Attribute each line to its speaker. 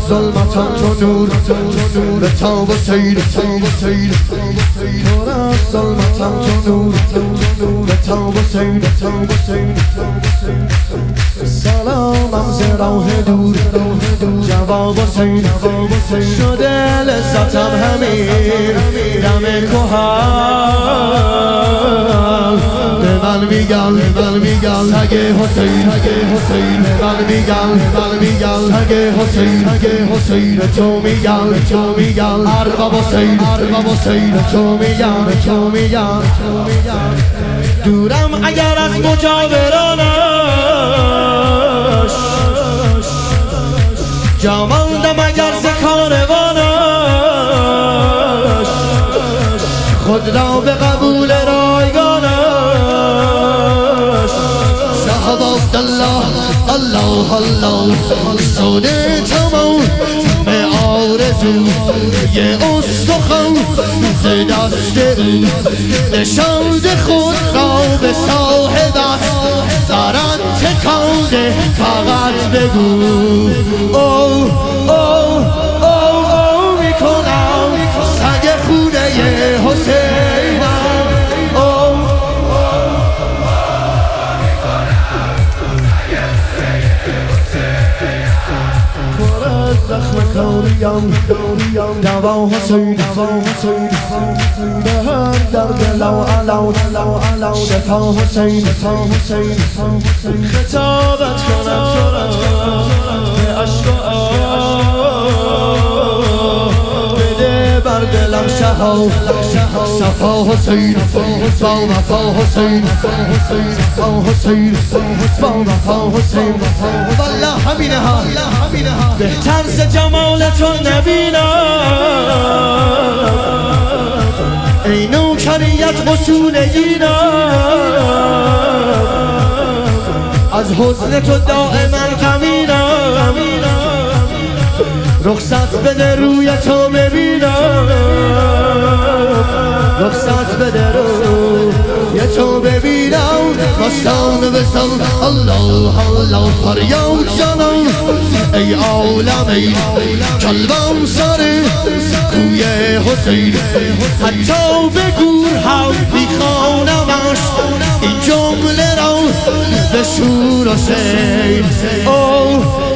Speaker 1: ظلمتم تو نور به تاب و سیر پر از ظلمتم تو نور به تاب و سیر سلامم ز راه دور جواب و سیر شده لذتم همین دم کهن به من میگن سگ حسین به من میگن سگ حسین به تو میگن ارباب حسین به تو میگن دورم اگر از مجاورانش جا ماندم اگر ز کاروانش خود را به قبول رایگانش صاحب عبدالله الله سوده تمام به آرزو یه استخوان ز دست او نشاند خود را به صاحبت دارد تکانده فقط بگو او میکنم سگ خونه حسینم زخم کاریم دوا حسین به هر درد لو علو دفا حسین خطابت کنم به عشق و بده بر دلم شها صفا حسین با وفا حسین با وفا حسین والله همینه ها بهتر ز جمال تو نبینم ای نوکریت اصول اینم از حسن تو دائما کمینم رخصت بده روی تو ببینم رخصت بده روی تو ببینم مستان بسان الله فریاد جانم ای عالمی کلبم سر کوی حسین حتی به گور هم میخوانمش این جمله را به شور حسین